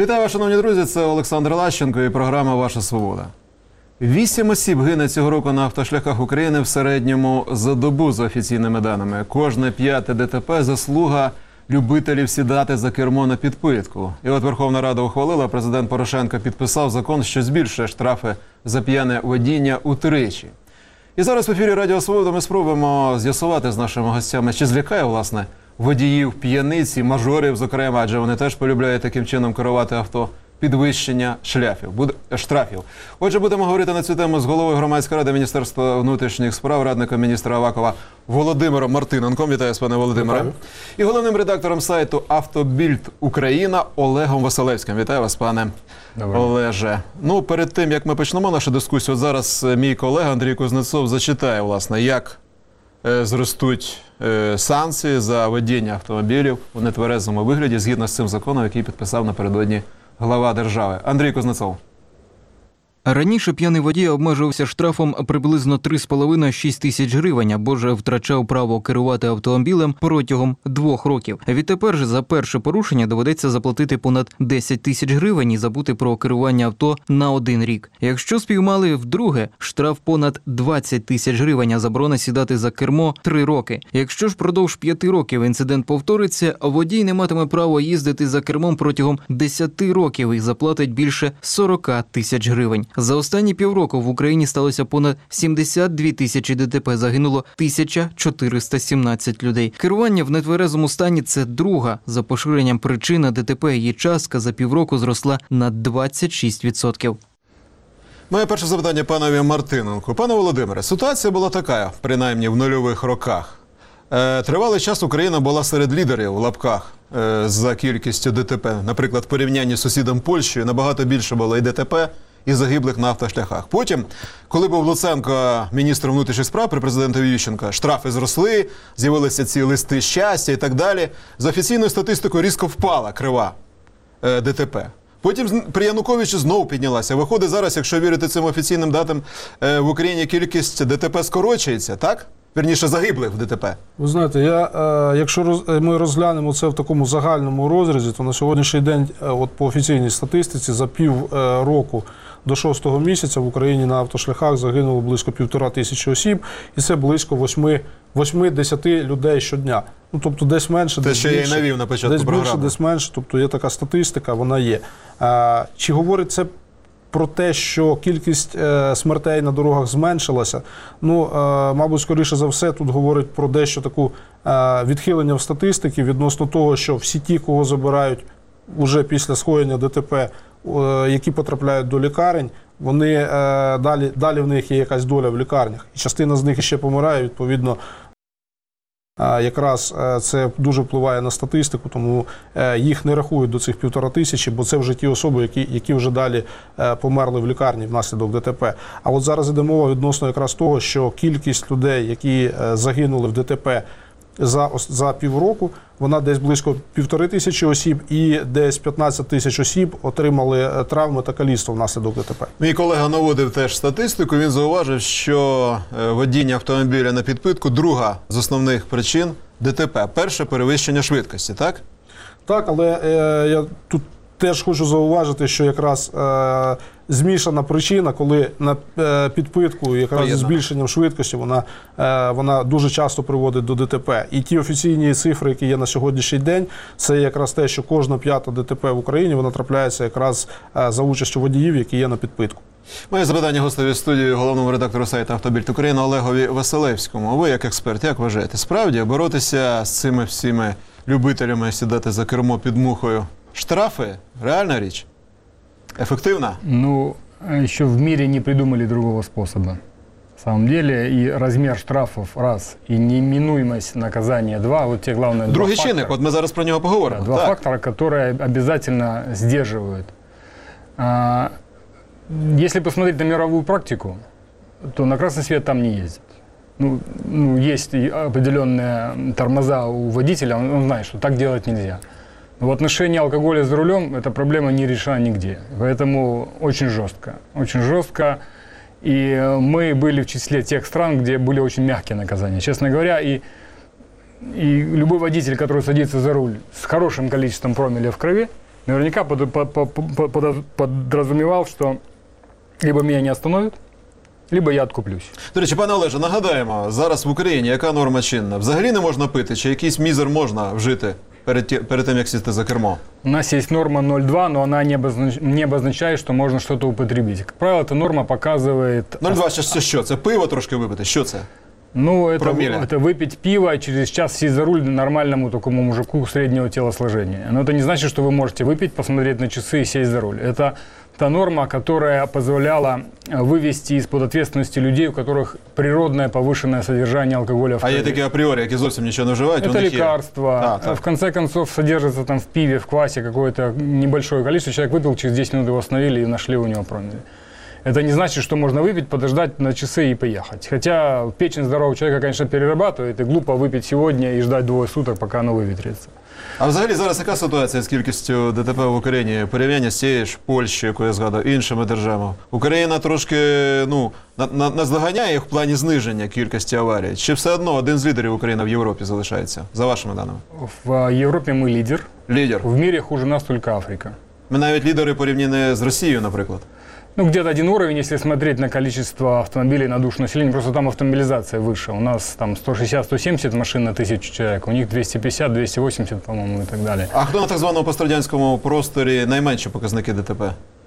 Вітаю вас, шановні друзі, це Олександр Лащенко і програма «Ваша свобода». 8 осіб гине цього року на автошляхах України в середньому за добу, за офіційними даними. Кожне 5-те ДТП – заслуга любителів сідати за кермо на підпитку. І от Верховна Рада ухвалила, президент Порошенко підписав закон, що збільшує штрафи за п'яне водіння утричі. І зараз в ефірі Радіо Свобода ми спробуємо з'ясувати з нашими гостями, чи злякає, власне, водіїв п'яниці, мажорів, зокрема, адже вони теж полюбляють таким чином керувати авто, підвищення штрафів. Отже, будемо говорити на цю тему з головою Громадської ради Міністерства внутрішніх справ, радником міністра Авакова Володимиром Мартиненком. Вітаю вас, пане Володимире. Вітаю. І головним редактором сайту «Автобільд Україна» Олегом Василевським. Вітаю вас, пане Олеже. Ну, перед тим, як ми почнемо нашу дискусію, зараз мій колега Андрій Кузнецов зачитає, власне, як зростуть санкції за водіння автомобілів у нетверезому вигляді, згідно з цим законом, який підписав напередодні глава держави. Андрій Кузнецов. Раніше п'яний водій обмежувався штрафом приблизно 3,5-6 тисяч гривень, або ж втрачав право керувати автомобілем протягом 2 років. Відтепер же за перше порушення доведеться заплатити понад 10 тисяч гривень і забути про керування авто на 1 рік. Якщо спіймали вдруге, штраф понад 20 тисяч гривень, а заборона сідати за кермо 3 роки. Якщо ж продовж 5 років інцидент повториться, водій не матиме права їздити за кермом протягом 10 років і заплатить більше 40 тисяч гривень. За останні півроку в Україні сталося понад 72 тисячі ДТП, загинуло 1417 людей. Керування в нетверезому стані – це друга за поширенням причина ДТП. Її частка за півроку зросла на 26%. Моє перше запитання панові Мартиненку. Пане Володимире, ситуація була така, принаймні в нульових роках. Тривалий час Україна була серед лідерів, в лапках, за кількістю ДТП. Наприклад, в порівнянні з сусідом Польщею набагато більше було і ДТП, і загиблих на автошляхах. Потім, коли був Луценко міністром внутрішніх справ при президентові Ющенка, штрафи зросли, з'явилися ці листи щастя і так далі. За офіційною статистикою різко впала крива ДТП. Потім при Януковичі знову піднялася. Виходить зараз, якщо вірити цим офіційним датам, в Україні кількість ДТП скорочується, так? Вірніше, загиблих в ДТП. Ви знаєте, якщо ми розглянемо це в такому загальному розрізі, то на сьогоднішній день, от по офіційній статистиці, за півроку до 6-го місяця в Україні на автошляхах загинуло близько 1500 осіб, і це близько 8-10 людей щодня. Ну, тобто десь менше, десь більше. Те, що я і навів на початку програми. Десь більше, десь менше, тобто є така статистика, вона є. Чи говорить це про те, що кількість смертей на дорогах зменшилася? Ну, мабуть, скоріше за все, тут говорить про дещо таку відхилення в статистики відносно того, що всі ті, кого забирають уже після скоєння ДТП, які потрапляють до лікарень, вони далі в них є якась доля в лікарнях. І частина з них ще помирає, відповідно. Якраз це дуже впливає на статистику, тому їх не рахують до цих 1500, бо це вже ті особи, які вже далі померли в лікарні внаслідок ДТП. А от зараз йде мова відносно якраз того, що кількість людей, які загинули в ДТП за півроку, вона десь близько 1500 осіб, і десь 15 тисяч осіб отримали травми та каліцтво внаслідок ДТП. Мій колега наводив теж статистику, він зауважив, що водіння автомобіля на підпитку – друга з основних причин ДТП. Перше – перевищення швидкості, так? Так, але я тут теж хочу зауважити, що якраз змішана причина, коли на підпитку якраз зі збільшенням швидкості вона дуже часто приводить до ДТП. І ті офіційні цифри, які є на сьогоднішній день, це якраз те, що кожна 5-та ДТП в Україні, вона трапляється якраз за участю водіїв, які є на підпитку. Моє запитання гостеві студії, головному редактору сайту «Автобільд Україна» Олегові Василевському. Ви, як експерт, як вважаєте, справді боротися з цими всіми любителями сідати за кермо під мухою? Штрафи – реальна річ? Эффективно? Ну, еще в мире не придумали другого способа. На самом деле, и размер штрафов – раз, и неминуемость наказания – два. Вот те главные Другий чинник, от ми зараз про нього поговоримо. Да, два фактора, которые обязательно сдерживают. Если посмотреть на мировую практику, то на красный свет там не ездят. Ну, есть определенные тормоза у водителя, он знает, что так делать нельзя. Но в отношении алкоголя за рулем эта проблема не решена нигде. Поэтому очень жестко. Очень жестко. И мы были в числе тех стран, где были очень мягкие наказания. Честно говоря, и любой водитель, который садится за руль с хорошим количеством промилле в крови, наверняка подразумевал, что либо меня не остановят, либо я откуплюсь. До речі, пане Олеже, нагадаємо, зараз в Україні яка норма чинна? Взагалі не можна пити, чи якийсь мізер можна вжити перед тим, як сісти за кермо? У нас есть норма 0,2, но она не обозначает, что можно что-то употребить. Как правило, эта норма показывает... 0,2 це що? Це пиво трошки випити? Що це? Ну, Промилле. это выпить пиво, а через час сесть за руль нормальному такому мужику среднего телосложения. Но это не значит, что вы можете выпить, посмотреть на часы и сесть за руль. Это та норма, которая позволяла вывести из-под ответственности людей, у которых природное повышенное содержание алкоголя в А крови. є такі апріорі, які зовсім нічого не вживають? у Это них є. лекарства. Так. В конце концов, содержится там в пиве, в квасе какое-то небольшое количество. Человек выпил, через 10 минут его остановили и нашли у него промилле. Это не значит, что можно выпить, подождать на часы и поехать. Хотя печень здорового человека, конечно, перерабатывает, и глупо выпить сегодня и ждать 2 суток, пока оно вывітриться. А взагалі зараз яка ситуація з кількістю ДТП в Україні? Порівняння з цією ж Польщею, яку я згадав, іншими державами. Україна трошки наздоганяє їх в плані зниження кількості аварій. Чи все одно один з лідерів України в Європі залишається, за вашими даними? В Европе мы лидер. Лідер. В мире хуже нас только Африка. Ми навіть лідери порівняні з Росією, наприклад. Ну, где-то один уровень, если смотреть на количество автомобилей на душу населения, просто там автомобилизация выше. У нас там 160-170 машин на 1000 человек, у них 250-280, по-моему, и так далее. А хто на так званому пострадянському просторі найменші показники ДТП?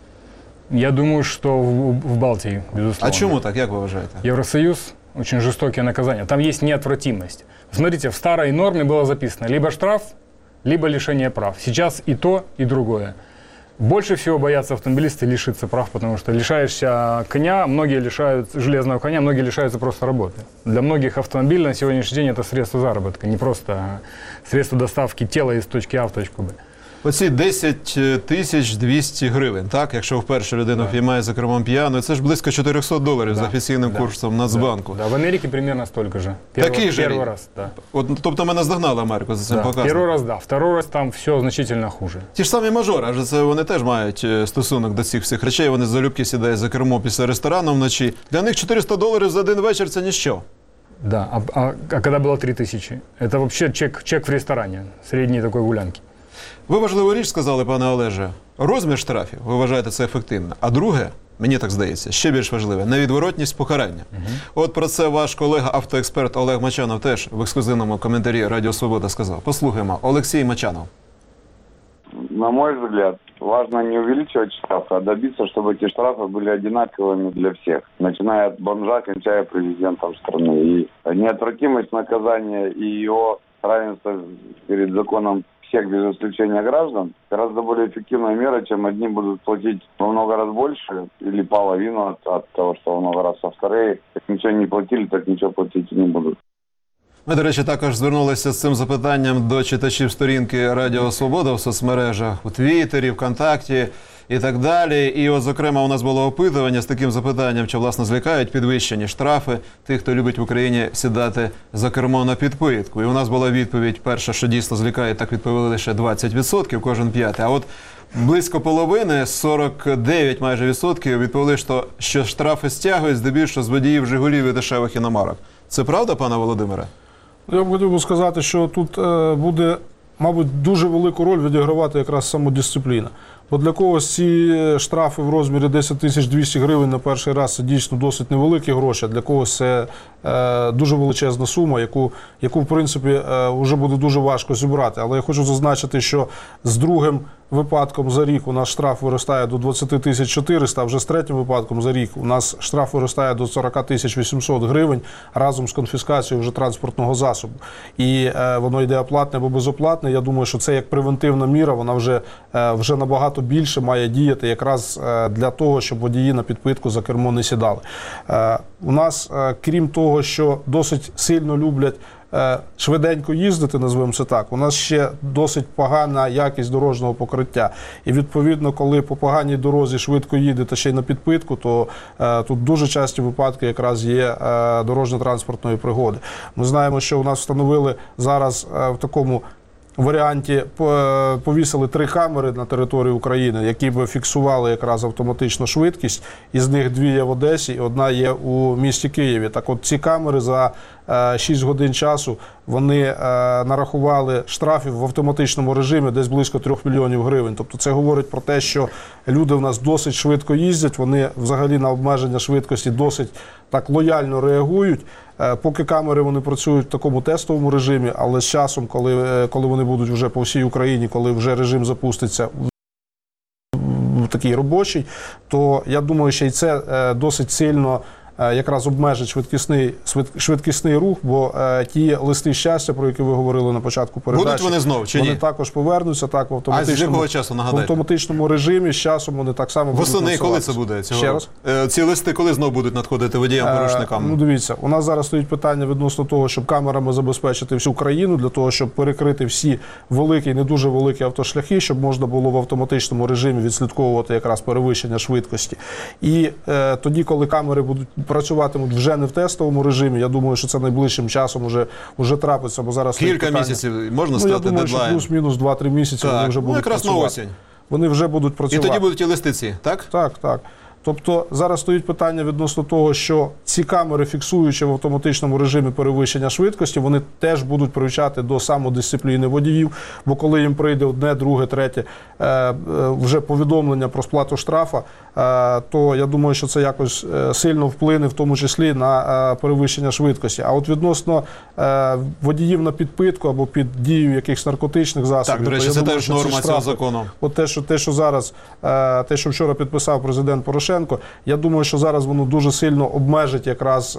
Я думаю, что в Балтии, безусловно. А чому так, як ви вважаєте? Евросоюз – очень жестокие наказания. Там есть неотвратимость. Смотрите, в старой норме было записано либо штраф, либо лишение прав. Сейчас и то, и другое. Больше всего боятся автомобилисты лишиться прав, потому что лишаешься коня, многие лишаются железного коня, многие лишаются просто работы. Для многих автомобиль на сегодняшний день – это средство заработка, не просто средство доставки тела из точки А в точку Б. Оці 10 200 гривень, так? Якщо вперше людина впіймає за кермом п'яною, це ж близько $400 за офіційним курсом Нацбанку. Да, в Америке примерно столько же. Такий же Первый рівень? раз, да. От, тобто ми наздогнали Америку за цим Да. показом. Первый раз, да. Второй раз там все значительно хуже. Ті ж самі мажори, адже це вони теж мають стосунок до цих всіх речей. Вони залюбки сідають за кермо після ресторану вночі. Для них $400 за один вечір – це ніщо. Да, а когда было 3000? Это вообще чек в ресторане, средней такой гулянки. Ви важливу річ сказали, пане Олеже. Розмір штрафів, ви вважаєте це ефективно. А друге, мені так здається, ще більш важливе – невідворотність покарання. От про це ваш колега-автоексперт Олег Мачанов теж в ексклюзивному коментарі Радіо Свобода сказав. Послухаємо. Олексій Мачанов. На мой взгляд, важно не увеличивать штрафы, а добиться, чтобы эти штрафы были одинаковыми для всех, начиная от бомжа, кончая президентом страны. И неотвратимость наказания и его равенство перед законом всех без исключения граждан гораздо более эффективная мера, чем одни будут платить во много раз больше или половину от того, что во много раз, а вторые, как ничего не платили, так ничего платить и не будут. Ми, до речі, також звернулися з цим запитанням до читачів сторінки Радіо Свобода в соцмережах, у Твіттері, ВКонтакті і так далі. І от, зокрема, у нас було опитування з таким запитанням, чи, власне, злякають підвищені штрафи тих, хто любить в Україні сідати за кермо на підпитку. І у нас була відповідь перша, що дійсно злякає, так відповіли лише 20%, кожен п'ятий. А от близько половини, 49 майже відсотків, відповіли, що штрафи стягують здебільшого з водіїв «Жигулів» і дешевих іномарок. Це правда, пане Володимире? Я б хотів би сказати, що тут буде, мабуть, дуже велику роль відігравати якраз самодисципліна. Бо для когось ці штрафи в розмірі 10 200 гривень на перший раз – це дійсно досить невеликі гроші, а для когось це дуже величезна сума, яку в принципі, вже буде дуже важко зібрати. Але я хочу зазначити, що з другим випадком за рік у нас штраф виростає до 20 400, а вже з третім випадком за рік у нас штраф виростає до 40 800 гривень разом з конфіскацією вже транспортного засобу. І воно йде оплатне або безоплатне. Я думаю, що це як превентивна міра, вона вже набагато більше має діяти якраз для того, щоб водії на підпитку за кермо не сідали. У нас, крім того, що досить сильно люблять швиденько їздити, назвемо це так, у нас ще досить погана якість дорожнього покриття. І відповідно, коли по поганій дорозі швидко їде та ще й на підпитку, то тут дуже часті випадки якраз є дорожньо-транспортної пригоди. Ми знаємо, що у нас встановили зараз в такому варіанті, повісили 3 камери на території України, які б фіксували якраз автоматично швидкість. Із них 2 є в Одесі, і 1 є у місті Києві. Так от ці камери за 6 годин часу вони нарахували штрафів в автоматичному режимі десь близько 3 мільйонів гривень. Тобто це говорить про те, що люди в нас досить швидко їздять, вони взагалі на обмеження швидкості досить так лояльно реагують. Поки камери вони працюють в такому тестовому режимі, але з часом, коли вони будуть вже по всій Україні, коли вже режим запуститься в такий робочий, то я думаю, що і це досить сильно якраз обмежить швидкісний рух, бо ті листи щастя, про які ви говорили на початку передачі, Будуть вони знов чи ні? Вони також повернуться так в А з якого часу, в нагадайте? автоматичному режимі, з часом вони так само будуть Восени, коли це насуватися. буде? Цього? Ще раз? Ці листи коли знов будуть надходити водіям-порушникам? Ну, дивіться, у нас зараз стоїть питання відносно того, щоб камерами забезпечити всю країну, для того, щоб перекрити всі великі і не дуже великі автошляхи, щоб можна було в автоматичному режимі відслідковувати якраз перевищення швидкості. І тоді, коли камери працюватимуть вже не в тестовому режимі, я думаю, що це найближчим часом уже трапиться, бо зараз стоїть Кілька питання. місяців можна Я сказати думаю, що дедлайн? плюс-мінус 2-3 місяці вони Так, вже ну будуть якраз на працювати. осінь. Вони вже будуть І працювати. тоді будуть і листи ці, так? Так. Тобто зараз стоїть питання відносно того, що ці камери, фіксуючи в автоматичному режимі перевищення швидкості, вони теж будуть привчати до самодисципліни водіїв, бо коли їм прийде одне, друге, третє вже повідомлення про сплату штрафа, то я думаю, що це якось сильно вплине в тому числі на перевищення швидкості. А от відносно водіїв на підпитку або під дією якихось наркотичних засобів, Так, до речі, то я це думаю, теж що ці норма цього штрафи, закону. От те, що зараз, те, що вчора підписав президент Порошенко, я думаю, що зараз воно дуже сильно обмежить якраз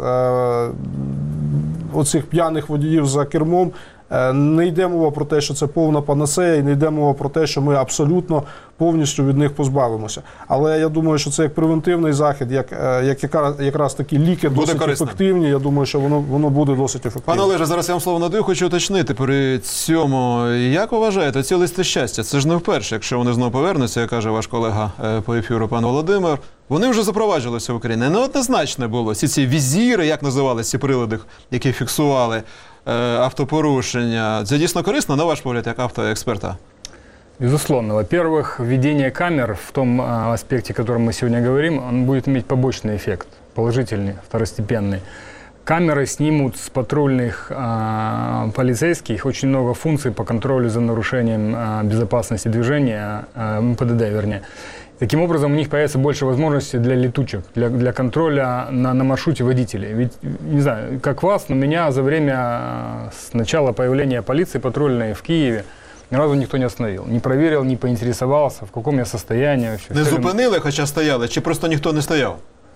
оцих п'яних водіїв за кермом. Не йде мова про те, що це повна панацея, і не йде мова про те, що ми абсолютно повністю від них позбавимося. Але я думаю, що це як превентивний захід, якраз такі ліки Буде досить корисно. ефективні. Я думаю, що воно буде досить ефективне. Пане Олеже, зараз я вам слово надаю, хочу уточнити при цьому. Як ви вважаєте, ці листи щастя, це ж не вперше, якщо вони знову повернуться, як каже ваш колега по ефіру, пан Володимир, вони вже запроваджувалися в Україні. Неоднозначне було. Ці візіри, як називалися ці прилади, які фіксували автопорушення. Це дійсно корисно, на ваш погляд, як автоексперта? Безусловно. Во-первых, введение камер в том аспекте, о котором мы сегодня говорим, он будет иметь побочный эффект, положительный, второстепенный. Камеры снимут с патрульных полицейских очень много функций по контролю за нарушением безопасности движения, МПДД, вернее. Таким образом, у них появится больше возможностей для летучек, для контроля на маршруте водителей. Ведь, не знаю, как вас, но меня за время с начала появления полиции патрульной в Киеве ни разу никто не остановил. Не проверил, не поинтересовался, в каком я состоянии. Вообще. Не зупинили, хоча стояли, чи просто ніхто не стояв?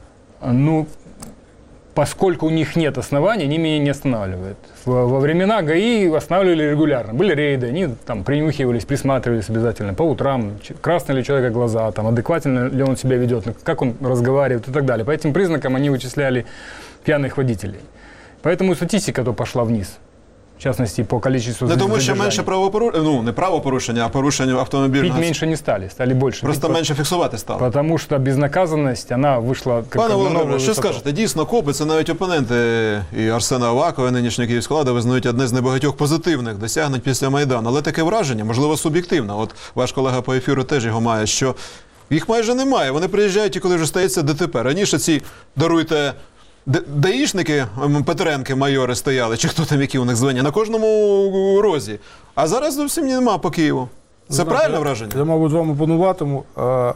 Ну, поскольку у них нет оснований, они меня не останавливают. Во времена ГАИ останавливали регулярно. Были рейды, они там принюхивались, присматривались обязательно по утрам, красные ли у человека глаза, там, адекватно ли он себя ведет, как он разговаривает и так далее. По этим признакам они вычисляли пьяных водителей. Поэтому статистика-то пошла вниз. В частности, по количеству Не тому, що задержаний. менше правопорушення, ну не правопорушення, а порушення автомобільного. Пить меньше не стали, стали больше. Просто пить, менше фіксувати стало. Потому что безнаказанность, она вышла как Пане на Володимире, новую що высоту. скажете? Дійсно, копи, це навіть опоненти і Арсена Авакова, і нинішнього київського влади, визнають одне з небагатьох позитивних досягнень після Майдану. Але таке враження, можливо, суб'єктивно. От ваш колега по ефіру теж його має, що їх майже немає. Вони приїжджають, і коли вже стається ДТП. Раніше ці, даруйте, даїшники, Петренки, майори стояли, чи хто там, які у них звання, на кожному розі. А зараз зовсім нема по Києву. Це правильне враження? Я, мабуть, вам опонуватиму. В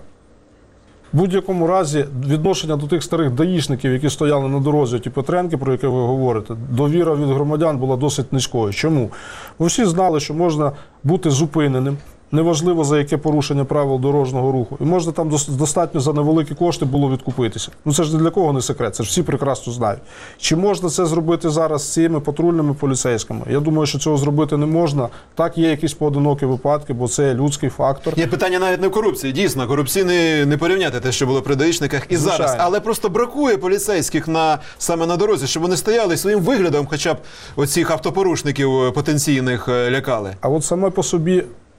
будь-якому разі відношення до тих старих даїшників, які стояли на дорозі, ті Петренки, про які ви говорите, довіра від громадян була досить низькою. Чому? Бо всі знали, що можна бути зупиненим, неважливо за яке порушення правил дорожнього руху. І можна там достатньо за невеликі кошти було відкупитися. Ну це ж ні для кого не секрет, це ж всі прекрасно знають. Чи можна це зробити зараз з цими патрульними поліцейськими? Я думаю, що цього зробити не можна. Так, є якісь поодинокі випадки, бо це людський фактор. Є питання навіть не в корупції. Дійсно, корупційне не порівняти те, що було при даїшниках і Звичайно. зараз. Але просто бракує поліцейських саме на дорозі, щоб вони стояли і своїм виглядом хоча б оцих автопорушників потенційних лякали. А от саме по собі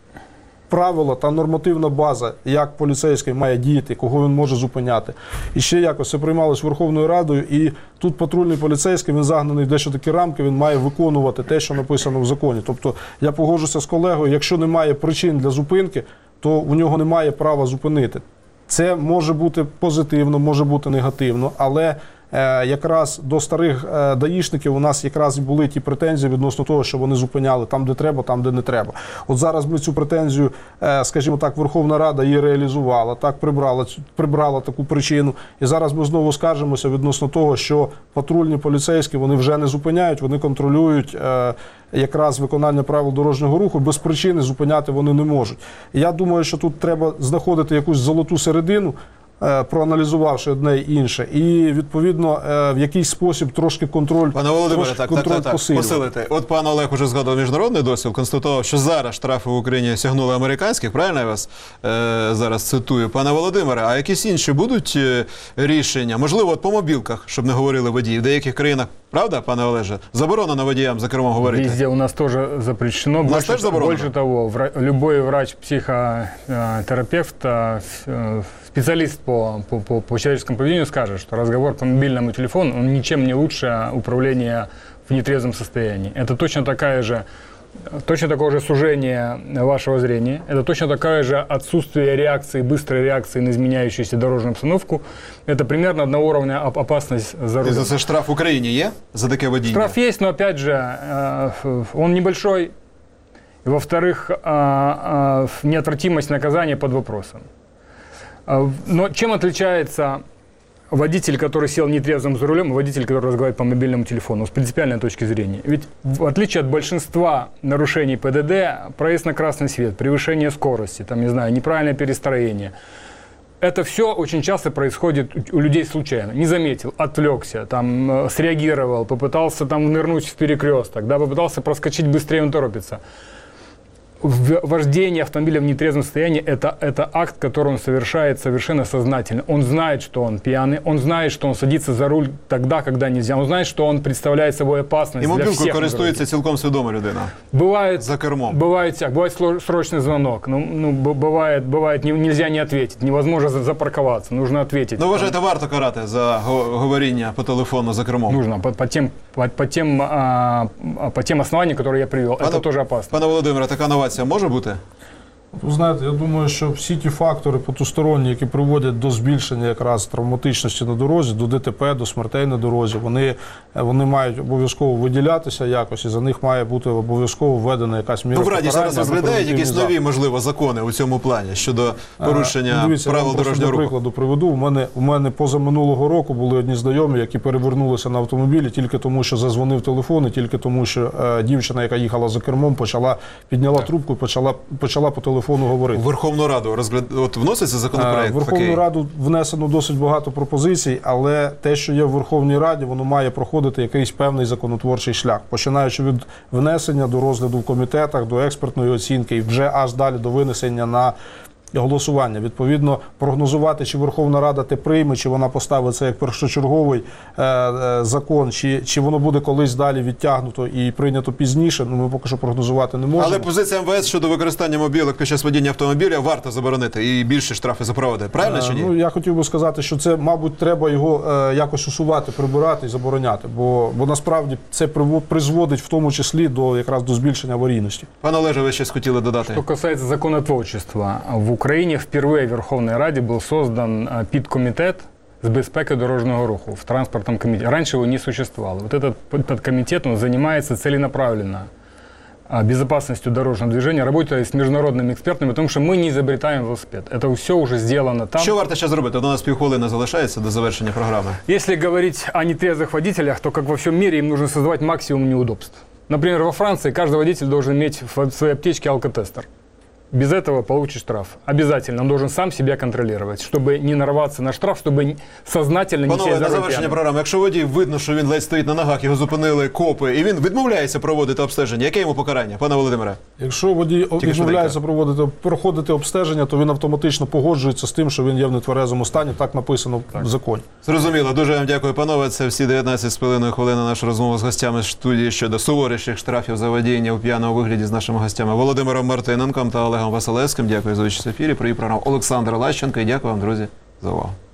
правила та нормативна база, як поліцейський має діяти, кого він може зупиняти. І ще якось це приймалось Верховною Радою, і тут патрульний поліцейський, він загнаний в дещо такі рамки, він має виконувати те, що написано в законі. Тобто я погоджуся з колегою, якщо немає причин для зупинки, то у нього немає права зупинити. Це може бути позитивно, може бути негативно, але якраз до старих даїшників у нас якраз і були ті претензії відносно того, що вони зупиняли там, де треба, там, де не треба. От зараз ми цю претензію, скажімо так, Верховна Рада її реалізувала, так, прибрала таку причину. І зараз ми знову скаржимося відносно того, що патрульні поліцейські, вони вже не зупиняють, вони контролюють якраз виконання правил дорожнього руху, без причини зупиняти вони не можуть. І я думаю, що тут треба знаходити якусь золоту середину, проаналізувавши одне і інше, і відповідно в якийсь спосіб трошки контроль, Пане Володимире, так, посилити. От пан Олег уже згадував міжнародний досвід, констатував, що зараз штрафи в Україні сягнули американських, правильно я вас зараз цитую. Пане Володимире, а якісь інші будуть рішення? Можливо, от по мобілках, щоб не говорили водії. В деяких країнах, правда, пане Олеже, заборонено водіям за кермом говорити? Везде у нас тоже запрещено. У нас тоже заборонено? Больше того, любой врач-психотерапевт, специалист по человеческому поведению скажет, что разговор по мобильному телефону, он ничем не лучше управления в нетрезвом состоянии. Это точно такое же сужение вашего зрения, это точно такое же отсутствие реакции, быстрой реакции на изменяющуюся дорожную обстановку. Это примерно одного уровня опасность за рулем. І за це штраф в Україні є? За таке водіння? Штраф есть, но опять же, он небольшой. И, во-вторых, неотвратимость наказания под вопросом. Но чем отличается водитель, который сел нетрезвым за рулем, и водитель, который разговаривает по мобильному телефону, с принципиальной точки зрения? Ведь в отличие от большинства нарушений ПДД, проезд на красный свет, превышение скорости, там, не знаю, неправильное перестроение, это все очень часто происходит у людей случайно. Не заметил, отвлекся, там, среагировал, попытался там нырнуть в перекресток, да, попытался проскочить быстрее, он торопится. Вождение автомобиля в нетрезвом состоянии – это акт, который он совершает совершенно сознательно. Он знает, что он пьяный, он знает, что он садится за руль тогда, когда нельзя, он знает, что он представляет собой опасность І для всех. мобілкою користується цілком свідома людина. Бывает, за кермом. Бывает срочный звонок, бывает нельзя не ответить, невозможно запарковаться, нужно ответить. Ну, вважаєте, варто карати за говоріння по телефону за кермом? Нужно, по тем основаниям, которые я привел. Это тоже опасно. Пане Володимире, така новація може бути? Ви знаєте, я думаю, що всі ті фактори потусторонні, які приводять до збільшення якраз травматичності на дорозі, до ДТП, до смертей на дорозі, вони мають обов'язково виділятися якось, і за них має бути обов'язково введена якась міра Ну, в Раді покарання. зараз розглядають якісь нові, можливо, закони у цьому плані щодо порушення правил дорожнього руху. Прикладу приведу. У мене позаминулого року були одні знайомі, які перевернулися на автомобілі тільки тому, що зазвонив телефон, і тільки тому, що дівчина, яка їхала за кермом, підняла трубку і почала по телефону говорити. У Верховну Раду от вноситься законопроект? В Верховну Раду внесено досить багато пропозицій, але те, що є в Верховній Раді, воно має проходити якийсь певний законотворчий шлях, починаючи від внесення до розгляду в комітетах, до експертної оцінки і вже аж далі до винесення на голосування. Відповідно, прогнозувати, чи Верховна Рада те прийме, чи вона поставить це як першочерговий закон, чи воно буде колись далі відтягнуто і прийнято пізніше, ми поки що прогнозувати не можемо. Але позиція МВС щодо використання мобілок під час водіння автомобіля варто заборонити і більше штрафи запровадити. Правильно чи ні? Ну, я хотів би сказати, що це, мабуть, треба його якось усувати, прибирати і забороняти, бо насправді це призводить в тому числі якраз до збільшення аварійності. Пане Олеже, ви щось хотіли додати? Что касается законотворчества, в Украине впервые в Верховной Раде был создан підкомітет с безпеки дорожного руху в транспортном комитете. Раньше его не существовало. Вот этот подкомитет, он занимается целенаправленно безопасностью дорожного движения, работая с международными экспертами, потому что мы не изобретаем велосипед. Это все уже сделано там. Що варто ще зробити? До нас півхвилини залишається до завершення програми. Если говорить о нетрезвых водителях, то, как во всем мире, им нужно создавать максимум неудобств. Например, во Франции каждый водитель должен иметь в своей аптечке алкотестер. Без этого получишь штраф. Обязательно. Он должен сам себя контролировать, чтобы не нарваться на штраф, чтобы сознательно не сесть Панове, за на руль завершення пьяным. програми, якщо водій видно, що він ледь стоїть на ногах, його зупинили копи, і він відмовляється проводити обстеження, яке йому покарання, пане Володимире? Якщо водій відмовляється проходити обстеження, то він автоматично погоджується з тим, що він є в нетверезому стані, так написано в законі. Зрозуміло. Дуже вам дякую, панове. Це всі 19,5 хвилини наша розмова з гостями з студії щодо суворіших штрафів за водіння у п'яному вигляді з нашими гостями Володимиром Мартиненком та Олегом Василевським. Дякую за участь в ефірі. Провів програму Олександр Лащенко і дякую вам, друзі, за увагу.